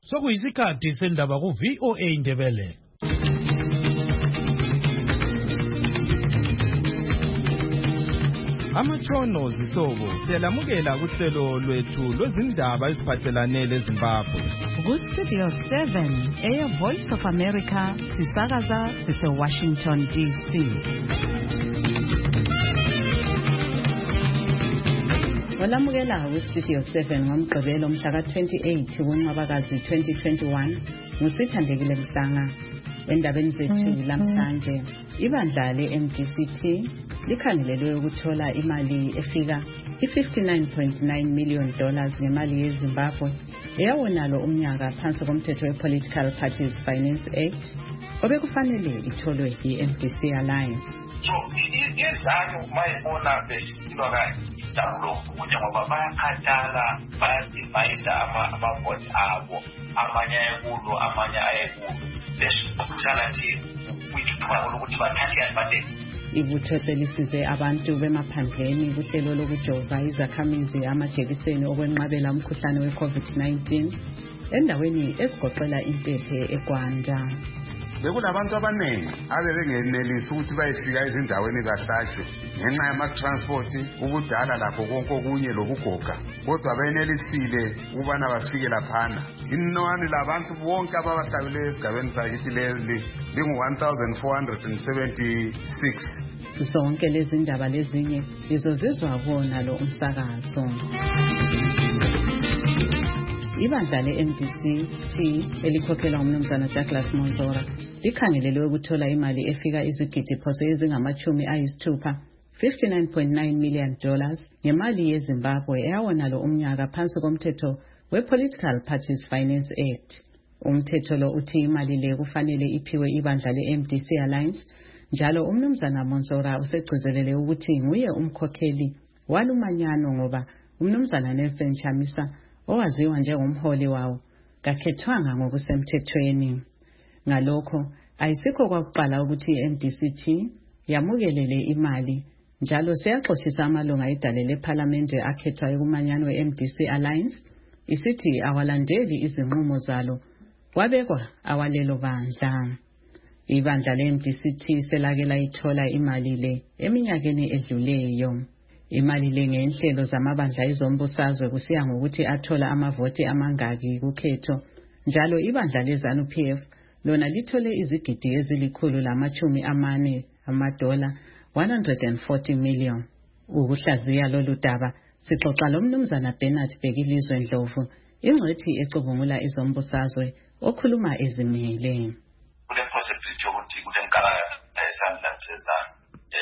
Sokuyisikhathi sendaba ku VOA Indebele. Amatshono zihlobo siyalamukela kuhlelo lwethu lwezindaba eziphathelane leZimbabwe. Ku-Studio 7 Voice of America sisakaza sise-Washington DC. Olamukela ku-Studio 7 ngomgqibelo mhla ka-28 kuNcwabakazi 2021 ngusithandekile Mhlanga. Endabeni zethu lamhlanje, ibandla le-MDCT likhangelelwe ukuthola imali efika $59.9 million ngemali yeZimbabwe eyawonalo umnyaka phansi komthetho we-Political Parties Finance Act obekufanele itholwe yi-MDC Alliance. So izanu mayibona besifaka ijabulo kunye ngoba bayakhathala bayadivayida amabhodi abo amanye ayekulo amanye ayekulo besukhala nje kuyithuba ukuthi bathathe advantage. Ibutho selisize abantu bemaphandleni kuhlelo lokujova izakhamizi amajekiseni okwenqabela umkhuhlane we-COVID-19 endaweni esigoqela Intephe eGwanda. Bekulabantu abaningi abebengenelisi ukuthi bayefika ezindaweni kahlatshwe ngenxa yama-transport, ubudala lakho konke okunye lokugoga, kodwa benelisile ukubana bafike laphana. Inani labantu bonke ababahlabileyo esigabeni sakithi leli lingu-1,476. Zonke lezi ndaba lezinye izozizwa kona lo umsakazo. Ibandla le-MDCT elikhokhelwa umnumzana Douglas Monzora likhangelelwe ukuthola imali efika izigidi phose ezingama-60 $59.9 million ngemali yeZimbabwe eyawonalo umnyaka phansi komthetho we-Political Parties Finance Act. Umthetho lo uthi imali le kufanele iphiwe ibandla le-MDC Alliance, njalo umnumzana Monzora usegcizelele ukuthi nguye umkhokheli walumanyano ngoba umnumzana Nelson Chamisa owaziwa njengomholi wawo kakhethwanga ngokusemthethweni. Ngalokho ayisikho kwakuqala ukuthi i-MDCT yamukelele imali, njalo siyaxoxisa amalunga edale lePhalamende akhethwayo kumanyano we-MDC Alliance isithi awalandeli izinqumo zalo kwabekwa awalelo bandla. Ibandla le-MDCT selake layithola imali le eminyakeni edluleyo. Imali le ngenhlelo zamabandla ezombusazwe kusiya ngokuthi athola amavoti amangaki kukhetho, njalo ibandla leZANU-PF lona lithole izigidi ezili-140 $, 140 million. Ukuhlaziya lolu daba sixoxa lo mnumzana Bernard Bhekilizwe Ndlovu, ingcwethi ecubungula ezombusazwe okhuluma ezimele. Kule possibility yokuthi kule nkalakatha esandla sezanu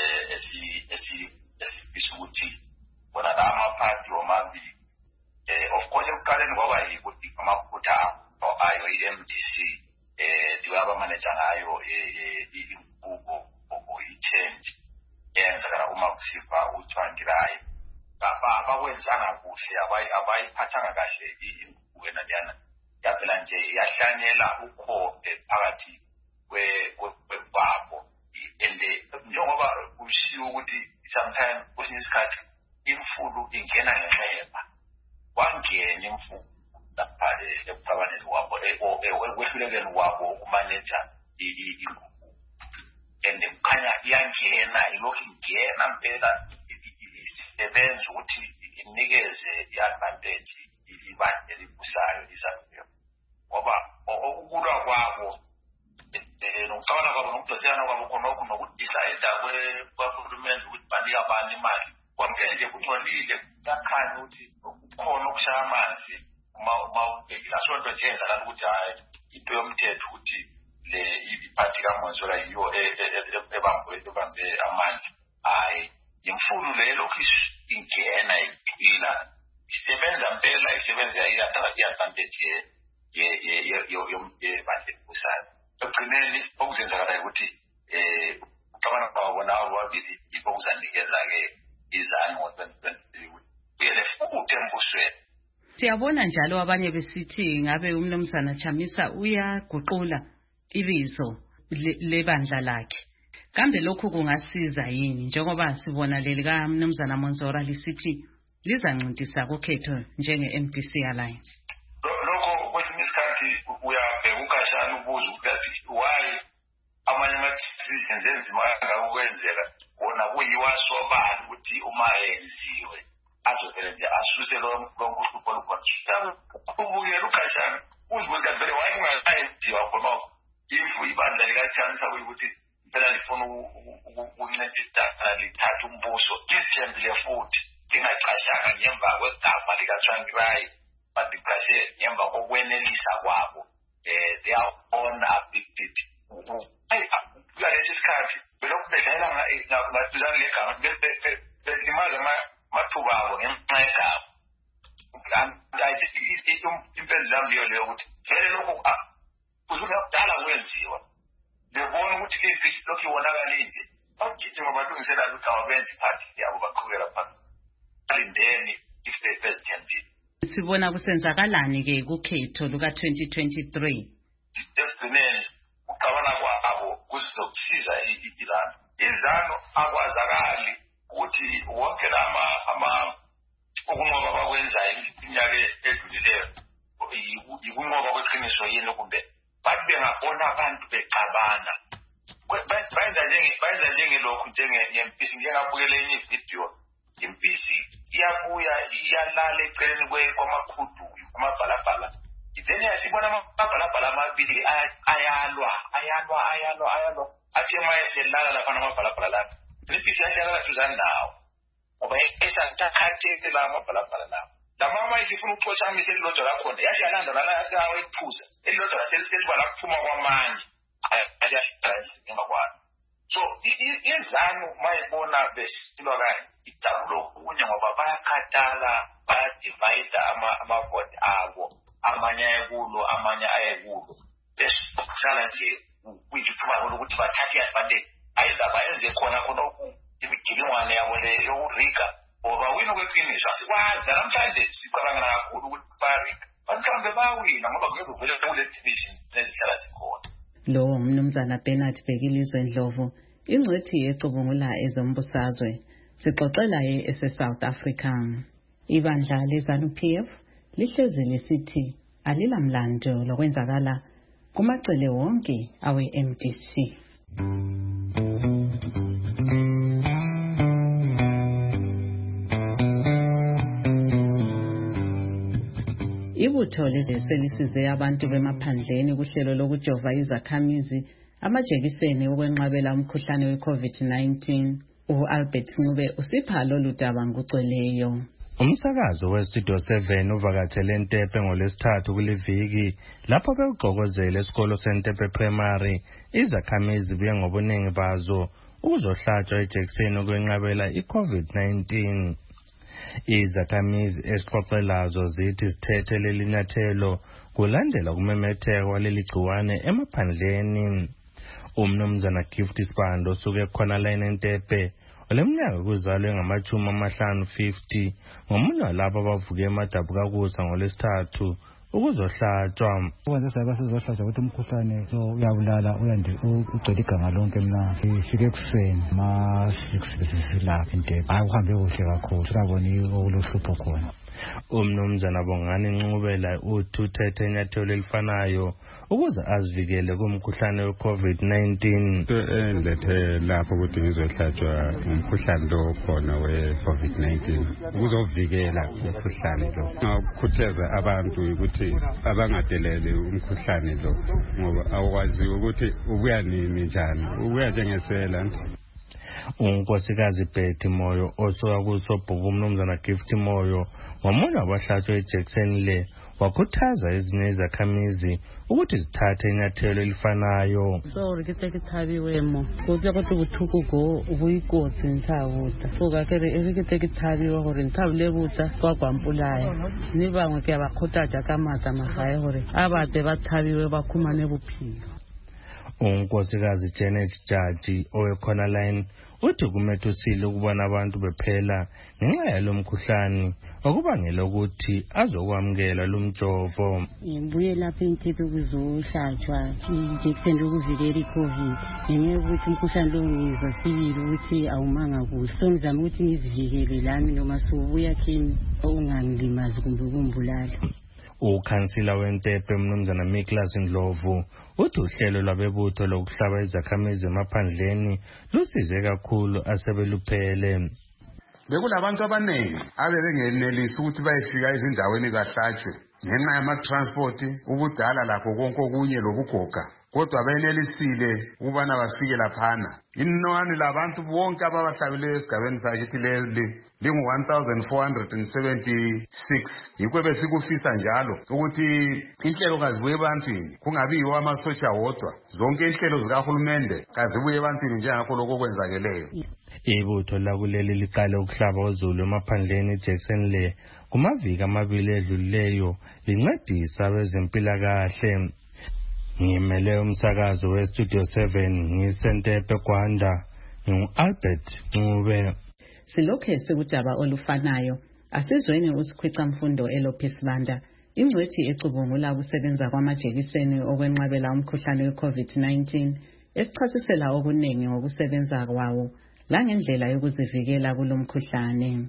esikuthi bona la amaphathi omabili of course ekuqaleni kwaba yikuthi amaphutha ayo i-MDC liwaba manager ngayo inqubo i-change yenzakala uma kusiva uthwangirayo abakwenzanga kuhle abayiphathanga kahle inqubo enaliyana yavela nje yahlanyela ukhobe phakathi kwebabo. And njengoba kushiwo ukuthi sometimes kwesinye isikhathi imfulu ingena ngenxeba, wangena imfulu lapha ekucabaneni kwabo ekwehlulekeni kwabo ukumaneja ingubo, and kukhanya iyangena ilokhu ingena mpela isebenza ukuthi inikeze i-advantage ibandla elibusayo iZANU-PF, ngoba ukulwa kwabo nokucabana kwabo nokudosiyana kwabo khonokho nokudicayida kwahulumende ukuthi banika abantu imali kwamkele nje kungcolile kuyakhanya ukuthi kukhona okushaya amanzi uma ubhekile. Asonto nje yenzakala ukuthi hayi into yomthetho ukuthi le iphathi kaMonzora yiyo ebambe amandla. Hayi imfulu le lokhu ingena iqila isebenza mpela, isebenza i-advantage yebandla elibusayo. Ekugcineni okuzenzakalayo ukuthi ucabana kwabo bona ababili yikho kuzanikeza-ke iZANU ngo-2023 uyele futhi embusweni. Siyabona njalo abanye besithi ngabe umnumzana Chamisa uyaguqula ibizo lebandla lakhe. Kambe lokhu kungasiza yini njengoba sibona leli kaMnumzana Monzora lisithi lizancintisa kokhetho njenge-MDC Alliance? Lokho kwesinye isikhathi uyabheka ukashana ubuze ukuthi why amanye ama-decisions enzima kangaka ukwenzeka wona kuyiwasobani ukuthi uma enziwe azovele nje asuse lonke uhlupho olukhona. Ubukela ukashana uzibuza vele wayengayenziwa khonoko if ibandla likaChamisa kuyikuthi phela lifuna ukuncedisana lithatha umbuso lizithembile futhi lingacashanga ngemva kwegama likaTrangirayi but liqashe ngemva kokwenelisa kwabo their own ability. Kulesi sikhathi belokhu bedlalela ngaduzane legama belimaza amathuba abo ngenxa yegama. Impendulo yami leyo ukuthi vele lokhu kuzakudala kwenziwa bebona ukuthi impisi lokhu ibonakala nje bagijima balungiselela ukuthi abenzi party yabo baqhubeka phambili alindeni if they bezithembile. Sibona kusenzakalani ke kukhetho luka-2023? Ekugcineni uqabana kwabo kuzokusiza izano akwazakali ukuthi wonke ukunqoba bakwenzayo iminyaka edlulileyo yikunqoba kweqiniso yini kumbe bathi bengabona abantu becabana bayenza njengelokhu njengempisi. Ngiyengabukela enye ividiyo impisi iyabuya iyalala eceleni kwamakhudu amabhalabhala then yasibona amabhalabhala amabili ayalwa athi mayeselala laphana amabhalabhala lapha impisi yahlala duzane nawo ngoba esathathekela amabhalabhala lapha. La mama isifuna ukuxoshamisa elilodwa lakhona yashiyalanda nalayawo ekuphuza elilodwa seliba lakuphuma kwamanye ayashiyalanda. So izanu mayibona besilwa kanye ijabulo kunye ngoba bayakhathala bayadivayida amavoti abo amanye ayekulo amanye ayekulo besala nje kuyithuba ukuthi bathathe advantage ayidla bayenze khona imigilingwane yabo le yokurika ngoba wina kweqiniso asikwazi namhlanje sicabanga kakhulu ukuthi barika mhlawumbe bawina ngoba ngeke uvele kule division nezihlala zikhona. Lo umnumzana Bernard Bhekilizwe Ndlovu ingcwethi ecubungula ezombusazwe sixoxela ese-South Africa. Ibandla leZANU-PF lihlezi lisithi alilamlando lokwenzakala kumacele wonke awe-MDC. Ibutho selisize abantu bemaphandleni kuhlelo lokujova izakhamizi amajekiseni okwenqabela umkhuhlane we-COVID-19. U-Albert Ncube usipha lolu daba nguceleyo. Umsakazo weStudio 7 uvakatshele eNtepe ngolesithathu kuliviki lapho bewugqokozela esikolo seNtepe Primary izakhamizi buye ngobuningi bazo ukuzohlatshwa ijekiseni okwenqabela i-COVID-19. Izakhamizi esixoxelazo zithi sithethe leli nyathelo kulandela kumemetheka waleli gciwane emaphandleni. Umnumzana Gift Sibando osuke khona la eNtepe oleminyaka kuzalwe ngama-50 ngomunye walabo abavuke emadabukakusa ngolesithathu ukuzohlatshwa. Ukwenza sabe sizohlatshwa ukuthi umkhuhlane uyabulala ugcwele iganga lonke mna ifike ekuseni ma-6 besilapha Intepe. Hayi uhambe kuhle kakhulu sikaboni okulohlupho khona. Umnumzana Bongani Ncube uthi uthethe inyathelo elifanayo ukuze azivikele kumkhuhlane we-COVID-19. Endilethe lapho ukuthi ngizohlatshwa umkhuhlane lo khona we-COVID-19 ukuzovikela umkhuhlane lo. Ngakukhuthaza abantu ukuthi abangadeleli umkhuhlane lo ngoba awukwazi ukuthi ubuya nini njani, ubuya njengesela. Unkosikazi Betty Moyo osoka kusobhuku umnumzana Gift Moyo ngomunye wabahlatshwa ejekiseni le wakhuthaza ezinye izakhamizi ukuthi zithathe inyathelo elifanayo. So riketekithabiwemo kuya kuti buthuku go ubuyikotsi nthabuta so kakere eriketekithabiwa hore nthabulebuta kwagwampulayo nibangwe ke abakhuthaja kamata mahaya hore abade bathabiwe bakhumane buphilo. Unkosikazi Janet Jaji owekhona line uthi kumethusile ukubona abantu bephela ngenxa yalo mkhuhlane okubangela ukuthi azokwamukela lo mjovo. Ngibuye lapha eNtepe ukuzohlatshwa ijekiseni yokuvikela iCovid ngenxa ukuthi umkhuhlane lo ngizosibili ukuthi awumanga kuhle so ngizama ukuthi ngizivikele lami noma sobuya kimi ungangilimazi kumbe kumbulala. Ukhansila weNtepe Mnumzana Miklas Ndlovu uthi uhlelo lwabebutho lokuhlaba izakhamizi emaphandleni lusize kakhulu asebeluphele. Bekulabantu abaningi abebengenelisi ukuthi bayefika ezindaweni kahlatshwe ngenxa yama-transport, ubudala lakho konke okunye lobugoga. Kodwa benelisile ukubana bafike laphana. Inani labantu bonke ababahlabileyo esigabeni sakithi leli lingu-1,476. Yikho besikufisa njalo ukuthi inhlelo kazibuye ebantwini, kungabiyiwo amasosha wodwa. Zonke inhlelo zikahulumende kazibuye ebantwini njengakho lokho okwenzakeleyo. Ibutho lakuleli liqale ukuhlaba uZulu emaphandleni eJackson le kumaviki amabili edlulileyo lincedisa abezempilakahle. Ngimele umsakazo weStudio 7 ngisentepe Gwanda ngu-Albert Ncube. Silokhe sekujaba olufanayo asizweni usikhwicamfundo Elopis Banda ingcwethi ecubungula ukusebenza kwamajekiseni okwenqabela umkhuhlane we-COVID-19 esichasisela okuningi ngokusebenza kwawo langendlela yokuzivikela kulomkhuhlane.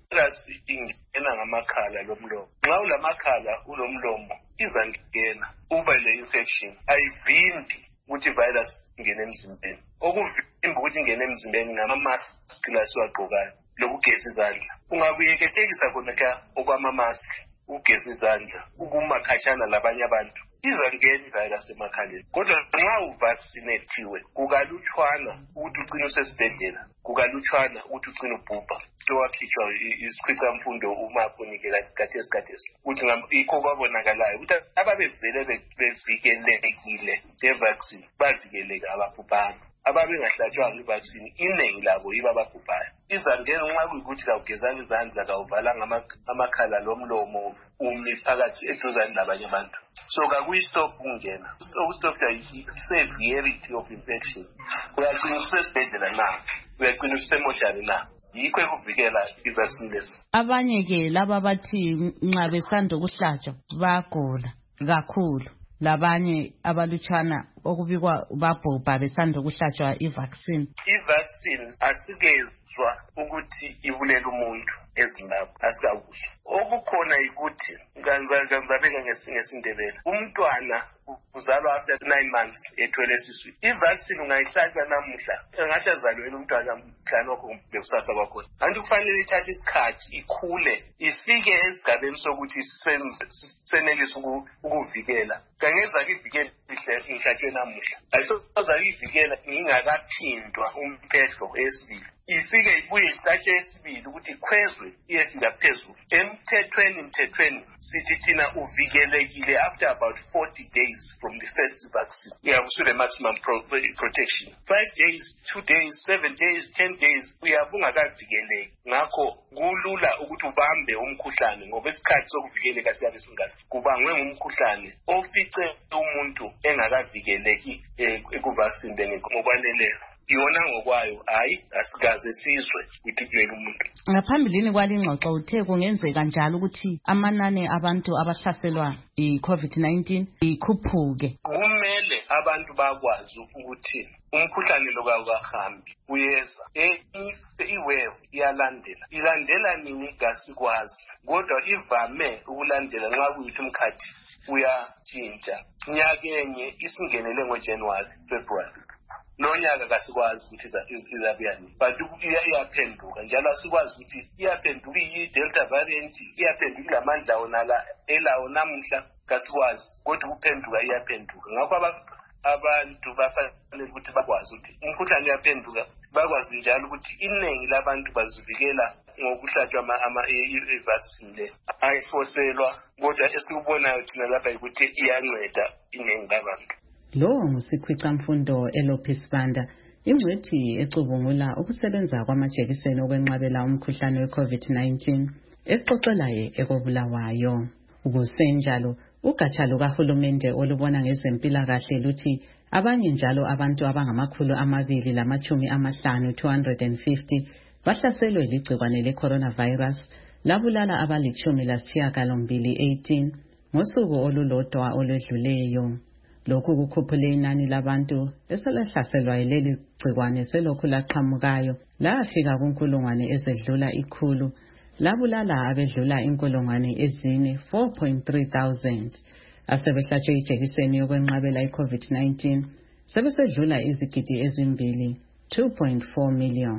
Ingena ngamakhala lomlomo. Nxa ulamakhala ulomlomo izangena uba le infection ayivimbi ukuthi virus ingene emzimbeni. Okuvimba ukuthi ingene emzimbeni ngama-mask lasiwagqokayo lokugeza izandla. Ungabuyeketekisa khona okwama-mask ugeza izandla ukumakhatshana labanye abantu izangena ivirus emakhaleni. Kodwa nxa uvaccinathiwe kukalutshwana ukuthi ugcine usesibhedlela, kukalutshwana ukuthi ugcine ubhubha. Wakhitshwa isikhwicamfundo umaphunike kathesi ukuthi yikho kwabonakalayo ukuthi ababevele bevikelekile ngevaccine bavikeleka ababhubhanga. Ababengahlatshwanga ivaccine iningi labo yibo ababhubhayo. Izangena nxa kuyikuthi kawugezanga izandla kawuvalanga amakhala lomlomo umi phakathi eduzane labanye abantu. So kakuyistop ungena. Ukustopha yi-severity of infection. Uyagcina usesibhedlela na, uyagcina usemoshari na. Yikho ekuvikela ivaccine lesi. Abanye-ke laba bathi nxa besanda ukuhlatshwa bagula kakhulu. Labanye abalutshwana okubikwa babhubha besanda ukuhlatshwa ivaccine. Ivaccine asikezwa ukuthi ibulela umuntu eZimbabwe, asikawuzwa. Okukhona yikuthi kanzabeka ngesindebele. Umntwana uzalwa after 9 months ethwele esiswini. Ivaccine ungayihlatshwa namuhla engahle azalwe umntwana mhlanje wakho bekusasa kwakhona. Kanti kufanele ithathe isikhathi ikhule ifike esigabeni sokuthi senelise ukuvikela. Kangeza ivikele ihlatshwe namuhla. Ayisoza ivikela ingakaphindwa umphehlo esibili. Ifike ibuye ihlatshwe esibili ukuthi ikhwezwe iyefika phezulu. Emthethweni sithi thina uvikelekile after about 40 days from the first vaccine. Uyabusule maximum protection. 5 days, 2 days, 7 days, 10 days uyabunga kavikeleki. Ngakho kulula ukuthi ubambe umkhuhlane ngoba isikhathi sokuvikeleka siyabe singaka. Kubangwe ngumkhuhlane ofice umuntu engakavikeleki ekuvaccine ngokwaneleyo. Yona ngokwayo asikaze sizwe ukuthi umuntu. Ngaphambilini kwalingxoxo uthe kungenzeka njalo ukuthi amanani abantu abahlaselwa i-COVID-19 ikhuphuke. Kumele abantu bakwazi ukuthi umkhuhlane lo kawuhambi uyeza. I-wave iyalandela. Ilandela nini kasikwazi. Kodwa ivame ukulandela nxa kuyikuthi umkhathi uyatshintsha. Nyakenye isingenele ngoJanuary, February. Nonyaka kasikwazi ukuthi izabuyani, but iyaphenduka njalo asikwazi ukuthi iyaphenduka iyi-Delta variant, iyaphenduka lamandla onala elawo namuhla kasikwazi, kodwa ukuphenduka iyaphenduka. Ngakho abantu bafanele ukuthi bakwazi ukuthi umkhuhlane uyaphenduka, bakwazi njalo ukuthi iningi labantu bazivikela ngokuhlatshwa i-vaccine le. Ayifoselwa, kodwa esikubonayo thina lapha ukuthi iyanceda iningi labantu. Lo ngusikhwicamfundo Elopis Banda ingcwethi ecubungula ukusebenza kwamajekiseni okwenqabela umkhuhlane we-COVID-19 esixoxelayo ekobulawayo. Ukusenjalo ugatsha lukahulumende olubona ngezempilakahle luthi abanye njalo abantu abangama250 250 bahlaselwe ligcikwane le-coronavirus labulala abali-18 ngosuku olulodwa olwedluleyo. Lokhu kukhuphule inani labantu eselahlaselwa yileli gcikwane selokhu laqhamukayo lafika kunkulungwane ezedlula 100 labulala abedlula inkolongwane ezine 4.3,000 asebehlatshwe ijekiseni yokwenqabela iCovid-19 sebesedlula izigidi ezimbili 2.4 million.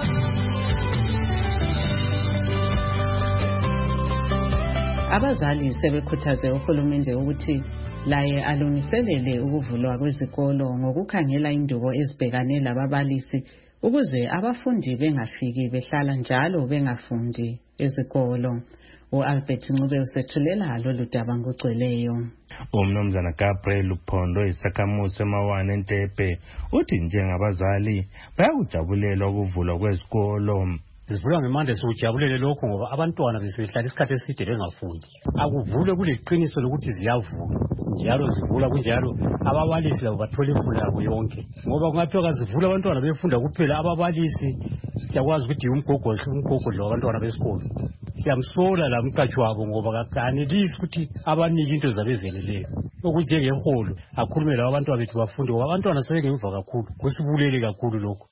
Abazali sebekhuthaze uhulumende ukuthi laye alungiselele ukuvulwa kwezikolo ngokukhangela indubo ezibhekane lababalisi ukuze abafundi bengafiki behlala njalo bengafundi ezikolo. U-Albert Ncube usethulela lolu daba ngokugcweleyo. Umnumzana Gabriel Luphondo isakhamuzi emawane eNtepe uthi njengabazali bayakujabulela ukuvulwa kwezikolo. Sivula ngemande sokujabulele lokho ngoba abantwana besehlala isikhathi eside bengafundi. Akuvule kuleqiniso lokuthi ziyavula. Njalo zivula kunjalo ababalisi labo bathola imfundo yabo yonke. Ngoba kungathiwa zivula abantwana befunda kuphela ababalisi siyakwazi ukuthi umgogo lo abantwana besikolo. Siyamsola la mqashi wabo ngoba kakanelisi ukuthi abanike into zabezeneleyo. Ukuthi ngeholo akhulume labo abantwana bethu bafunde ngoba abantwana sebengemva kakhulu. Kusibulele kakhulu lokho.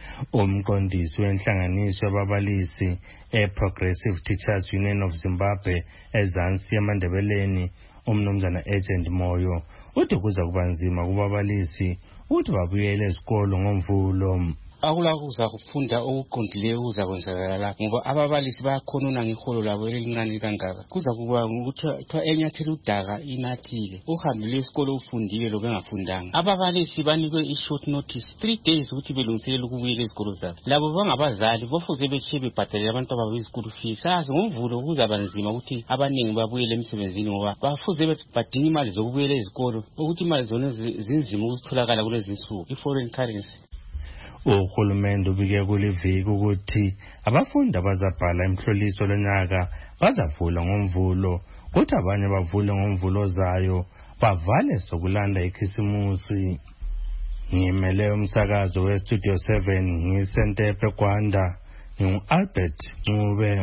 Umqondisi wenhlanganiso yababalisi Progressive Teachers Union of Zimbabwe eZansi eMandebeleni umnumzana Agent Moyo uthi kuza kuba nzima kubabalisi ukuthi babuyele esikolo ngomvulo. Akulakuza kufunda okuqondileyo kuzakwenzakala la ngoba ababalisi bayakhonona ngeholo labo elincane kangaka. Kuza kuba ukuthi enyathela udaka inathile uhambile esikolo ufundile lo bengafundanga. Ababalisi banikwe i-short notice 3 days ukuthi belungiselele ukubuyela ezikolo zabo. Labo bangabazali bofuze beshiye bebhadalele abantu babo izikolo fees. Sazi ngomvulo kuzaba nzima ukuthi abaningi babuyele emsebenzini ngoba bafuze badinga imali zokubuyela ezikolo ukuthi imali zona zinzima ukutholakala kulezi insuku i-foreign currency. Uhulumende ubike kuliviki ukuthi abafundi abazabhala imhloliso lonyaka bazavula ngomvulo kuthi abanye bavule ngomvulo zayo bavale sokulanda ikhisimusi. Ngimele umsakazo weStudio 7 ngisentepe Gwanda ngu-Albert Ncube.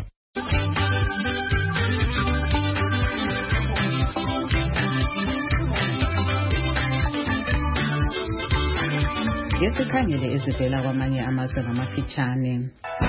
Ngesikhangele ezivela kwamanye amazwe ngamafitshane.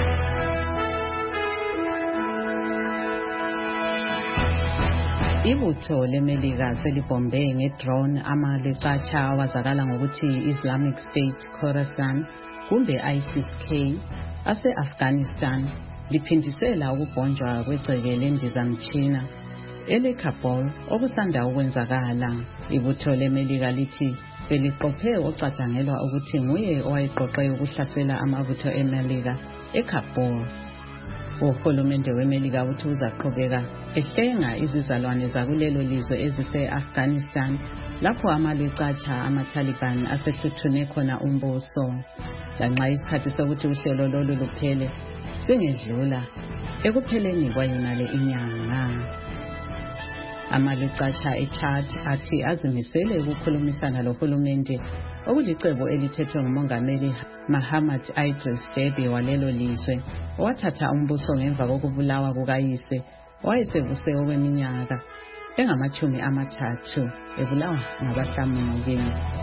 Ibutho leMelika selibombe ngedrone amalwecatsha awazakala ngokuthi Islamic State Khorasan kumbe ISIS-K ase-Afghanistan liphindisela ukubhonjwa kwegceke lendizamtshina ele-Kabul okusanda ukwenzakala. Ibutho leMelika lithi beliqophe ocatshangelwa ukuthi nguye owayeqoqe ukuhlasela amabutho eMelika eKabul. Uhulumende weMelika uthi uzaqhubeka ehlenga izizalwane zakulelo lizwe ezise-Afghanistan lapho amalwecatsha amaTaliban asehluthune khona umbuso. Lanxa isikhathi sokuthi uhlelo lolu luphele singedlula ekupheleni kwayimale inyanga. Amalwecatsha eChad athi azimisele ukukhulumisana lohulumende okulicebo elithethwe ngumongameli Mahamat Idris Deby walelo lizwe owathatha umbuso ngemva kokubulawa kukayise owayesevuse okweminyaka engama-30 ebulawa ngabahlamuki.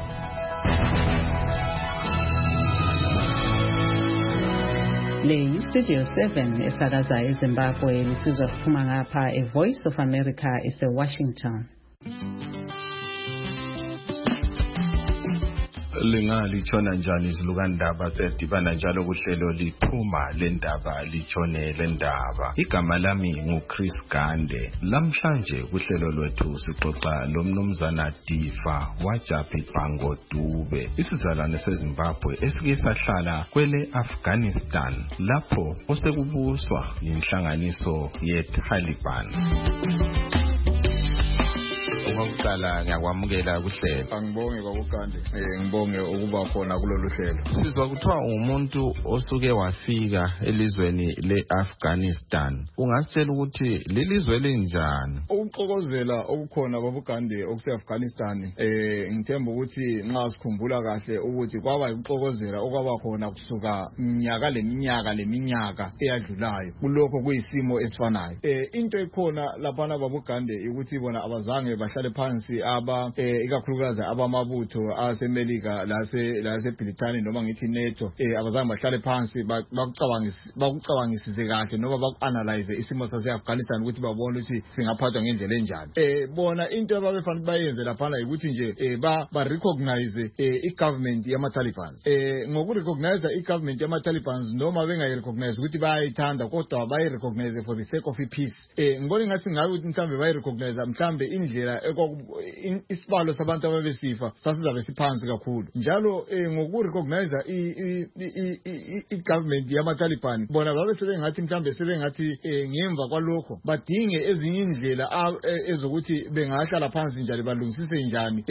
Le yiStudio 7 esakaza eZimbabwe lisizwa siphuma ngapha eVoice of America ese-Washington. Lingalitshona njani izilukandaba sedibana njalo kuhlelo liphuma lendaba litshone lendaba. Igama lami nguChris Gande. Lamhlanje kuhlelo lwethu sixoxa lomnumzana Difa Wajapi Bhango Dube, isizalwane seZimbabwe esike sahlala kwele Afghanistan lapho osekubuswa inhlanganiso yeTaliban. Ukuqala ngiyakwamukela kuhlelo. Angibonge kwakuKande. Ngibonge ukuba khona kulolu hlelo. Sizwa kuthiwa umuntu osuke wafika elizweni leAfghanistan. Ungasitshela ukuthi lelizwe linjani? Ukuxokozela okukhona kwakuKande okuseAfghanistan ngithemba ukuthi nxa sikhumbula kahle ukuthi kwaba ukuxokozela okwaba khona kusuka leminyaka eyadlulayo. Kulokho kuyisimo esifanayo. Into ekhona lapha kwakuKande ukuthi bona abazange bahlale bahlale phansi ikakhulukazi abamabutho asemelika lase Britani noma ngithi NATO abazange bahlale phansi bakucabangisise kahle noma baku-analyze isimo sase-Afghanistan ukuthi babone ukuthi singaphathwa ngendlela enjani. Bona into ababefanele bayenze laphana ukuthi nje ba-recognize i-government yama-Talibans. Ngoku-recognize i-government yama-Talibans noma bengayi-recognize ukuthi bayayithanda kodwa bayi-recognize for the sake of peace. Ngibona ngathi ngabe ukuthi mhlambe bayi-recognize mhlambe indlela isibalo sabantu ababesifa sasizabe siphansi kakhulu. Njalo ngoku-recognize i-government yama-Taliban bona babe sebengathi mhlambe sebengathi ngemva kwalokho badinge ezinye indlela ezokuthi bengahlala phansi njalo balungisise njani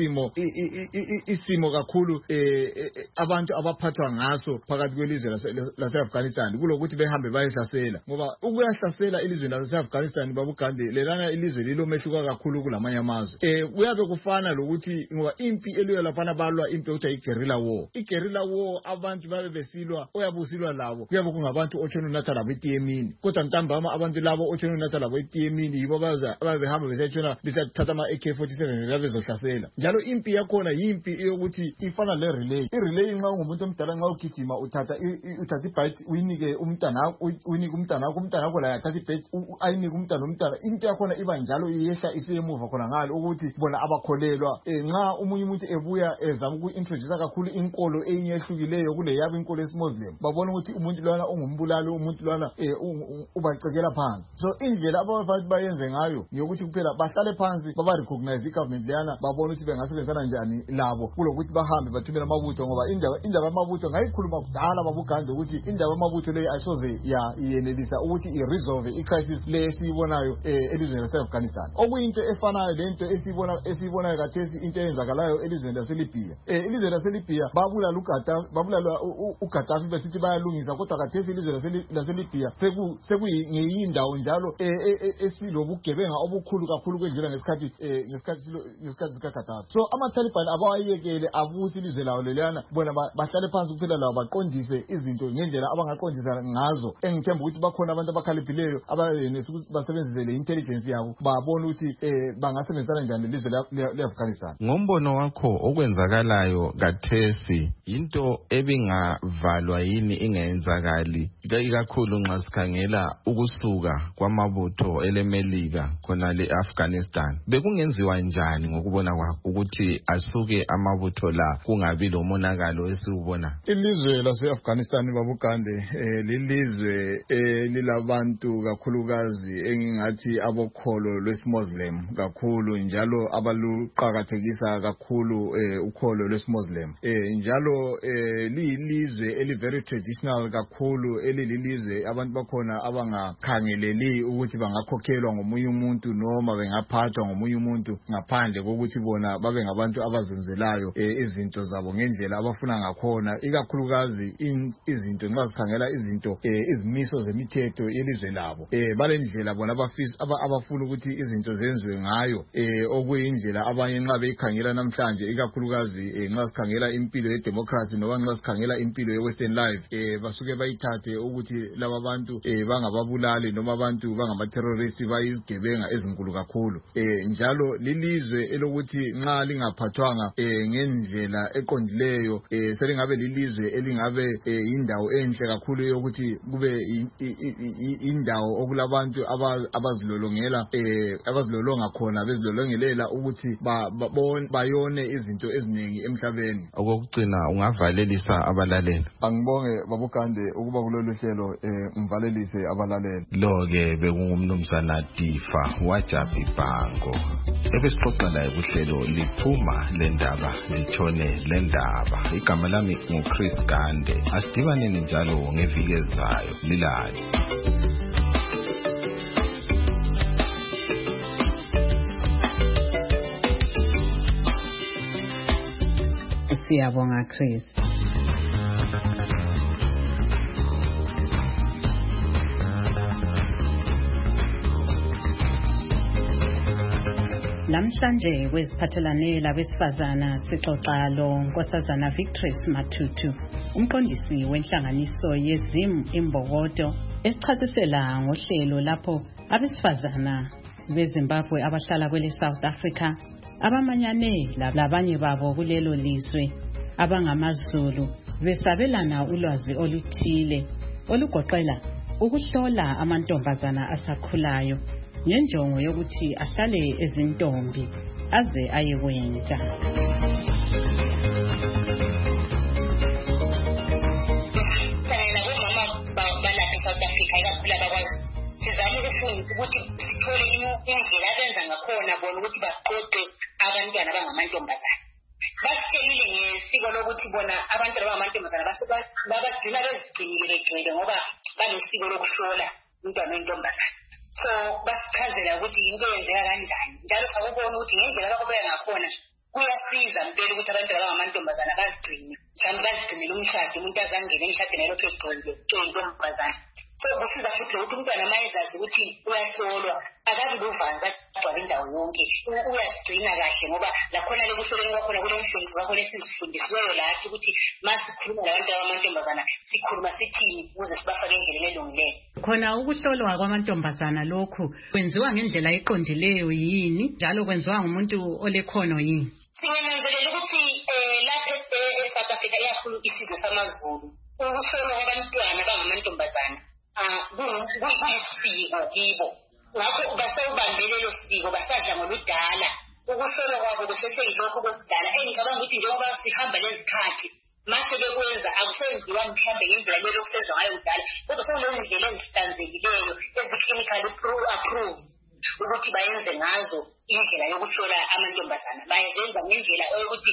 isimo kakhulu abantu abaphathwa ngaso phakathi kwelizwe lase-Afghanistan kulokuthi behambe bayehlasela ngoba ukuyahlasela ilizwe lase-Afghanistan babugande lelana ilizwe lilomehluka kakhulu kulamanye amazwe. Kuyabe kufana lokuthi ngoba impi eliyo laphana balwa impi okuthiwa i-guerrilla war. I-guerrilla war abantu babe besilwa oyabusilwa labo kuyabe kungabantu otshona unatha labo etiyemini kodwa ntambama abantu labo otshona unatha labo etiyemini yibo ababehamba besatshona besathatha ama-AK-47 labezohlasela. Njalo impi yakhona yimpi yokuthi ifana le-relay. I-relay nxa ungumuntu omdala nxa ugijima uthatha ibite uyinike umntanakho umntanakho la yathatha ibite ayinike umntana into yakhona iba njalo iyehla isiyemuva khona ngalo ukuthi bona abakholelwa nxa umunye umuntu ebuya ezama uku-introduce kakhulu inkolo enyehlukileyo kule yabo inkolo yesimuslim babona ukuthi umuntu lwana ungumbulali umuntu lwana ubacekela phansi. So indlela abafanele bayenze ngayo ngiyokuthi kuphela bahlale phansi baba-recognize i-government leyana babona ukuthi bengasebenzisana njani labo kulokuthi bahambe bathumela amabutho ngoba indaba yamabutho ngayikhuluma kudala babugande ukuthi indaba yamabutho leyo ayisoze iyenelisa ukuthi i-resolve i-crisis le esiyibonayo elizweni lase-Afghanistan. Okuyinto efanayo lento esiyibonayo kathesi into eyenzakalayo elizweni lase-Libya. Ilizwe lase-Libya babulala uGaddafi besithi bayalungisa kodwa kathesi ilizwe lase-Libya sekuyindawo njalo esilobugebenga obukhulu kakhulu kwedlula ngesikhathi sikaGaddafi. So ama-Taliban abawayekele abuse ilizwe lawo leliyana bona bahlale phansi kuphela lawo baqondise izinto ngendlela abangaqondisa ngazo. Engithemba ukuthi bakhona abantu abakhaliphileyo basebenzise le intelligence yabo babona ukuthi bangasebenzisana njani lelizwe le-Afghanistan. Ngombono wakho okwenzakalayo kathesi into ebingavalwa yini ingenzakali ikakhulu nxa sikhangela ukusuka kwamabutho elemelika khona le-Afghanistan bekungenziwa njani ngokubona kwakho ukuthi asuke amabutho la kungabi lomonakalo esiwubona? Ilizwe lase-Afghanistan babugande lilizwe lilabantu kakhulukazi engingathi abokholo lwesimuslim kakhulu njalo abaluqakathekisa kakhulu ukholo lwesimuslim njalo liyilizwe eli-very traditional kakhulu elilizwe abantu bakhona abangakhangeleli ukuthi bangakhokhelwa ngomunye umuntu noma bengaphathwa ngomunye umuntu ngaphandle kokuthi bona babe ngabantu abazenzelayo izinto zabo ngendlela abafuna ngakhona ikakhulukazi izinto nxa sikhangela izinto izimiso zemithetho yelizwe labo balendlela bona abafuna ukuthi izinto zenziwe ngayo okuyindlela abanye nxa beyikhangela namhlanje ikakhulukazi nxa sikhangela impilo yedemocracy noma nxa sikhangela impilo ye-Western life basuke bayithathe ukuthi laba bantu bangababulali noma abantu bangamaterroristi bayizigebenga ezinkulu kakhulu. Njalo lilizwe elokuthi nxa lingaphathwanga ngendlela eqondileyo selingabe lilizwe elingabe indawo enhle kakhulu yokuthi kube indawo okulabantu abazilolonga khona bezilolongelela ukuthi bayone izinto eziningi emhlabeni. Okugcina ungavalelisa abalaleli. Angibonge babugande ukuba kulolu hlelo ngivalelise abalaleli. Lo-ke bekungumnumzana Difa waJabi Bhango ebesixoxa laye kuhlelo liphuma lendaba litshone lendaba. Igama lami nguChris Gande. Asidibaneni njalo ngeviki ezayo lilali. Siyabonga Chris. Namhlanje kweziphathelane labesifazana sixoxa lo Nkosazana Victory Matutu, umqondisi wenhlanganiso yeZim Imbokodo, esichasisela ngohlelo lapho abesifazana beZimbabwe abahlala kwele South Africa abamanyane labanye babo kulelo lizwe abangamaZulu besabelana ulwazi oluthile olugoqela ukuhlola amantombazana asakhulayo ngenjongo yokuthi ahlale ezintombi aze ayekwentsha. Sizama ukuthi sithole indlela abenza ngakhona bona ukuthi baqoqe abantwana abangamantombazana. Basithelile ngesiko lokuthi bona abantwana abangamantombazana babagcina bezigcinile begcwele ngoba banesiko lokuhlola umntwana oyintombazana. So basichazela ukuthi into yenzeka kanjani. Njalo sakubona ukuthi ngendlela abakubeka ngakhona kuyasiza impela ukuthi abantwana abangamantombazana bazigcine. Mhlawumbe bazigcinele umshado, umuntu azangene emshadweni elokhu egcwele intombazana. So kusiza futhi ukuthi umntwana mayezazi ukuthi uyahlolwa akabi luvanza agcwala indawo yonke uyasigcina kahle ngoba lakhona lekuhloleni kwakhona kulemfundiso kwakhona esizifundisiweyo lathi ukuthi masikhuluma labantu abamantombazana sikhuluma sithini ukuze sibafake endleleni elungileyo. Khona ukuhlolwa kwamantombazana lokhu kwenziwa ngendlela eqondileyo yini njalo kwenziwa ngumuntu olekhono yini? Singananzelela ukuthi lapha eSouth Africa iyakhulu isizwe samaZulu ukuhlolwa kwabantwana abangamantombazana kuyisiko kibo. Ngakho basawubambe lelo siko basadla ngoludala ukuhlolwa kwabo kuseseyilokho kwesidala engicabanga ukuthi njengoba sihamba lezikhathi mase bekwenza akusenziwa mhlambe ngendlela lelo kusezwa ngayo kudala kodwa sekunezindlela ezihlanzekileyo ezi-clinical approved ukuthi bayenze ngazo indlela yokuhlola amantombazana. Bayenza ngendlela yokuthi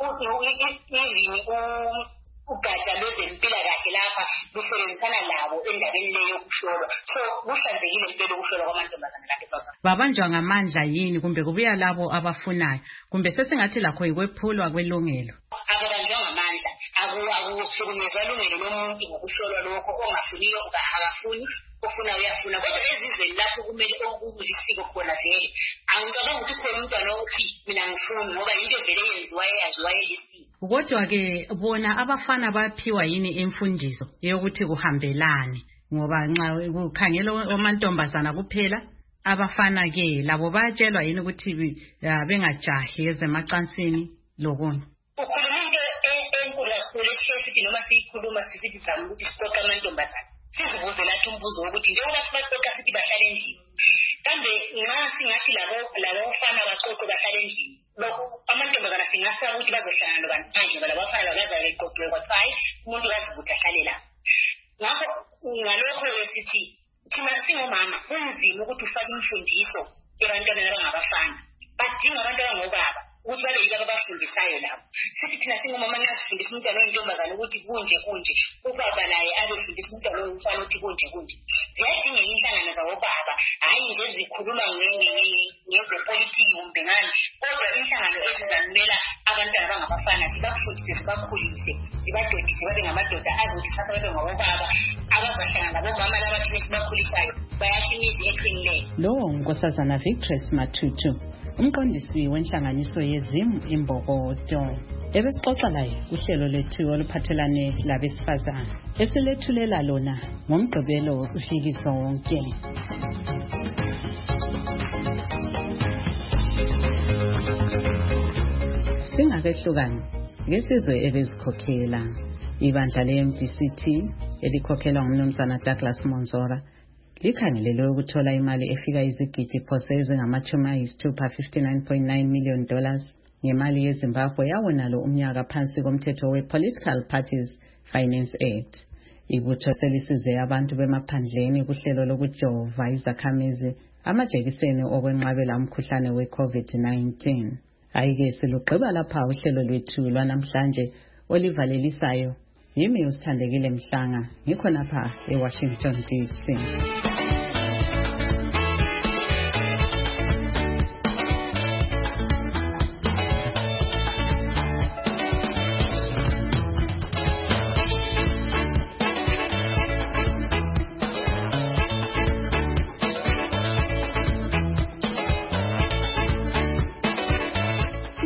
ugatsha lwezempilakahle lapha lusebenzisana labo endabeni leyo yokuhlolwa. So kuhlanzekile impela ukuhlolwa kwamantombazana lapha eSouth Africa. Babanjwa ngamandla yini kumbe kubuya labo abafunayo kumbe sesingathi lakho yikwephulwa kwelungelo? Ababanjwa ngamandla akuhlukunyezwa ilungelo lomuntu ngokuhlolwa lokho ongafuniyo akafuni ofuna uyafuna kodwa ezizweni lapho kumele okulisiko khona vele angicabanga ukuthi khona umntwana othi mina ngifuni ngoba into vele yenziwa eyaziwa yelisiko. Kodwa-ke bona abafana baphiwa yini imfundiso yokuthi kuhambelane ngoba nxa kukhangela amantombazana kuphela abafana-ke labo bayatshelwa yini ukuthi bengajahi ezemacansini lokunye? Ukhuluma into enkulu kakhulu esithi noma siyikhuluma sithi zama ukuthi siqoqe amantombazana sizibuze lathi umbuzo wokuthi njengoba sibaqoqa sithi bahlale endlini kambe nxa singathi labo bafana baqoqe bahlale endlini lokho amantombazana singasaba ukuthi bazohlangana nobantu phandle ngoba labafana bazabe beqoqiwe kwathiwa hayi umuntu kazibuthi ahlale la. Ngakho ngalokho-ke sithi thina singomama kunzima ukuthi ufake imfundiso ebantwaneni abangabafana badinga abantu abangobaba ukuthi babe yibo abafundisayo labo. Sithi thina singomama nxa sifundisa umntwana oyintombazana ukuthi kunje ubaba naye abefundisa umntwana oyimfana ukuthi kunje. Ziyadingeka inhlangano zabobaba hhayi nje zikhuluma ngezepolitiki kumbe ngani kodwa inhlangano ezizamela abantwana abangabafana zibafundise zibakhulise zibadodise babe ngamadoda azothi sasa babe ngabobaba abazahlangana labomama labathile sibakhulisayo bayasho imizi eqinileyo. Lowo Nkosazana Victress Matutu umqondisi wenhlanganiso yeZim Imbokodo ebesixoxa laye kuhlelo lethu oluphathelane labesifazana esilethulela lona ngomgqibelo uviki zonke. Singakehlukani ngesizwe ebezikhokhela ibandla le-MDCT elikhokhelwa ngumnumzana Douglas Monzora likhangelelwe ukuthola imali efika izigidi phose ezingama-$59.9 million ngemali yeZimbabwe yawonalo umnyaka phansi komthetho we-Political Parties Finance Act. Ibutho selisize abantu bemaphandleni kuhlelo lokujova izakhamizi amajekiseni okwenqabela umkhuhlane we-COVID-19. Ayike silugqiba lapha uhlelo lwethu lwanamhlanje olivalelisayo. Yimi usithandekile Mhlanga ngikhonapha eWashington DC.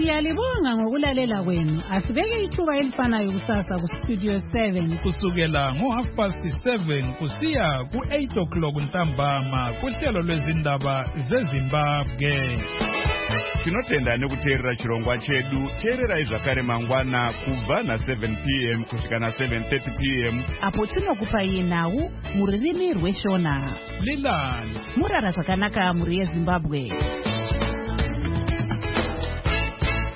Siyalibonga ngokulalela kwenu. Asibeke ithuba elifanayo kusasa kustudio 7 kusukela ngo7:30 kusiya ku8 ntambama kuhlelo lwezindaba zeZimbabwe. Tinotenda nekuteerera chirongwa chedu. Teerera zvakare mangwana kubva na7 p.m. kusvika na7:30 p.m. apo tinokupai nhau muririmi rweshona. Lilani murara zvakanaka muri yeZimbabwe.